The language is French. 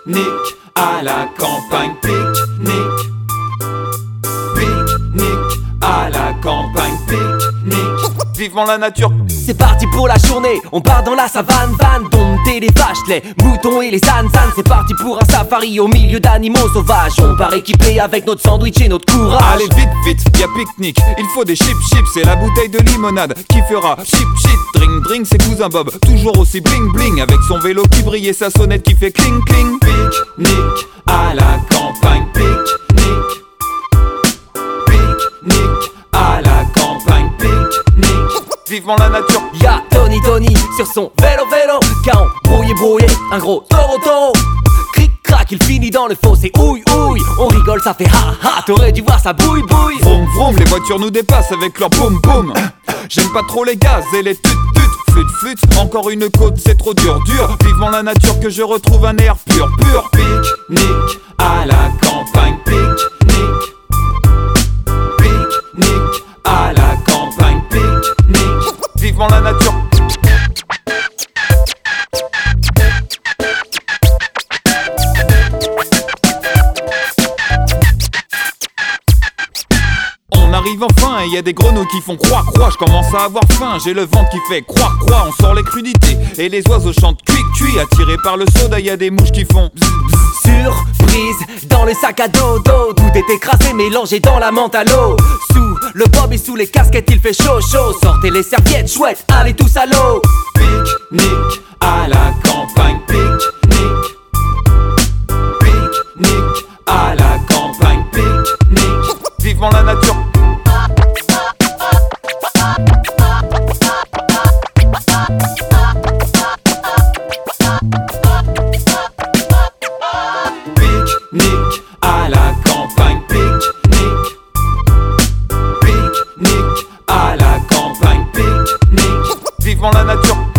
Pique-nique à la campagne, pique-nique. Pique-nique à la campagne, pique-nique. Vivement la nature. C'est parti pour la journée, on part dans la savane, van, dompter les vaches, les moutons et les ânes. C'est parti pour un safari au milieu d'animaux sauvages. On part équipé avec notre sandwich et notre courage. Allez vite vite, y'a pique-nique, il faut des chips et la bouteille de limonade qui fera chip drink c'est cousin Bob, toujours aussi bling bling, avec son vélo qui brille et sa sonnette qui fait cling cling. Pique-nique à la campagne, pique-nique. Pique-nique à la campagne, pique-nique. Vivement la nature. Y'a Tony sur son vélo, quand brouillé, un gros toro. Cric crac, il finit dans le fossé, ouille. On rigole, ça fait ha, t'aurais dû voir sa bouille. Vroom, les voitures nous dépassent avec leur boum. J'aime pas trop les gaz et les tut, flûte. Encore une côte, c'est trop dur. Vivement la nature que je retrouve un air pur. Pique-nique à la campagne, pique-nique. Pique-nique à la campagne, pique-nique. Vivement la nature. On arrive enfin et y a des grenouilles qui font croix. Je commence à avoir faim, j'ai le ventre qui fait croix. On sort les crudités et les oiseaux chantent cuit. Attirés par le soda, y a des mouches qui font Surprise dans le sac à dos. Tout est écrasé, mélangé dans la menthe à l'eau. Sous le bob et sous les casquettes, il fait chaud. Sortez les serviettes chouettes, allez tous à l'eau. Pique-nique à la campagne, pique-nique. Pique-nique à la campagne, pique-nique. Vivement la nature. Pique-nique à la campagne, pique-nique. Pique-nique à la campagne, pique-nique. Vivement la nature.